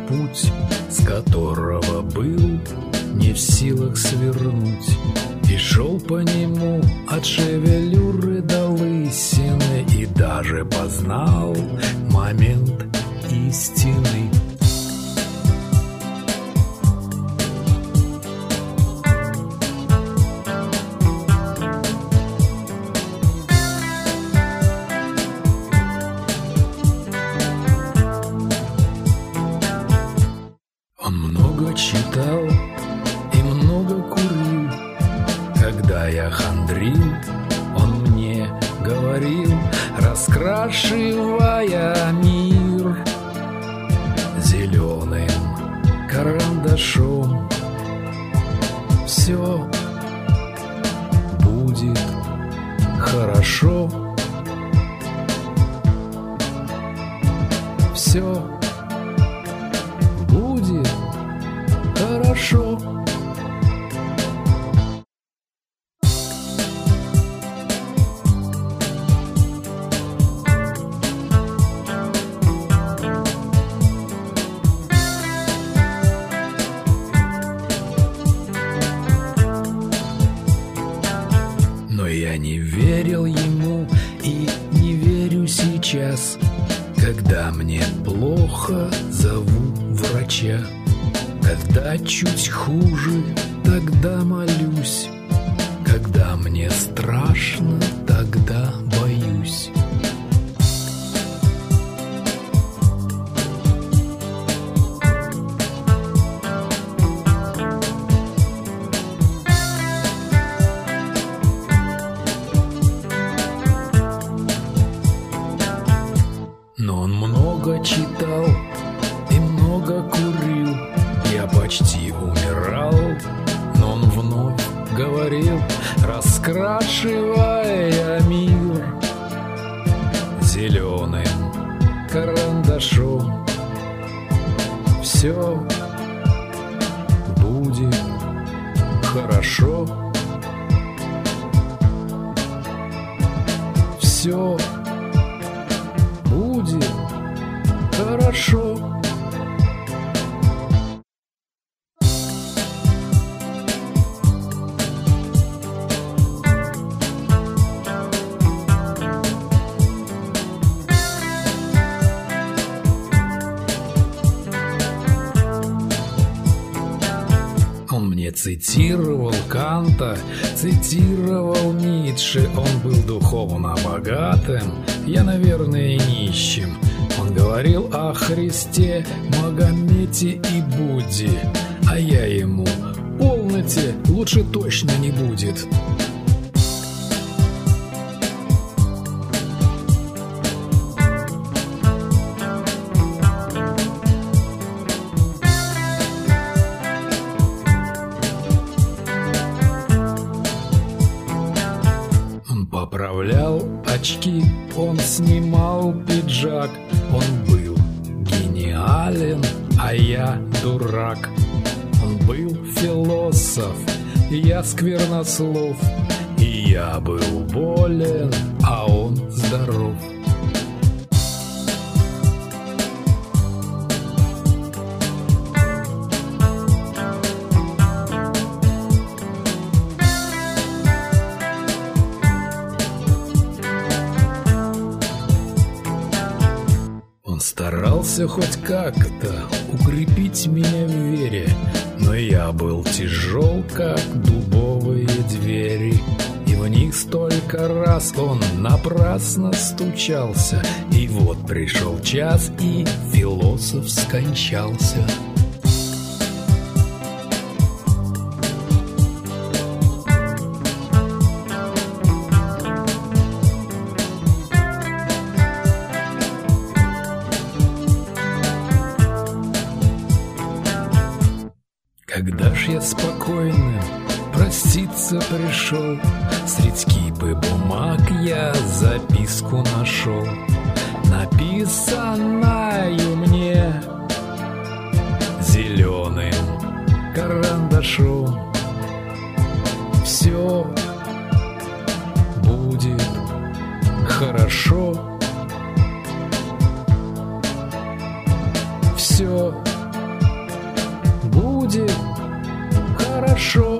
путь, с которого был не в силах свернуть, и шел по нему от шевелюры до лысины, и даже познал момент истины. Он много читал и много курил. Когда я хандрил, он мне говорил, раскрашивая мир зеленым карандашом: все будет хорошо, все будет хорошо. Но я не верил ему и не верю сейчас. Когда мне плохо, зову врача. Когда чуть хуже, тогда молюсь. Когда мне страшно, тогда боюсь. Но он много читал и много курил. Я почти умирал, но он вновь говорил, раскрашивая мир зеленым карандашом: все будет хорошо, все будет хорошо. Он мне цитировал Канта, цитировал Ницше. Он был духовно богатым, я, наверное, нищим. Он говорил о Христе, Магомете и Будде, а я ему: полноте, лучше точно не будет. Поправлял очки, он снимал пиджак. Он был гениален, а я дурак. Он был философ, я сквернослов. И я был болен, а он здоров. Он старался хоть как-то укрепить меня в вере, но я был тяжел, как дубовые двери. И в них столько раз он напрасно стучался. И вот пришел час, и философ скончался. Когда ж я спокойным проститься пришел, средь кипы бумаг я записку нашел, написанную мне зеленым карандашом: все будет хорошо, все будет хорошо.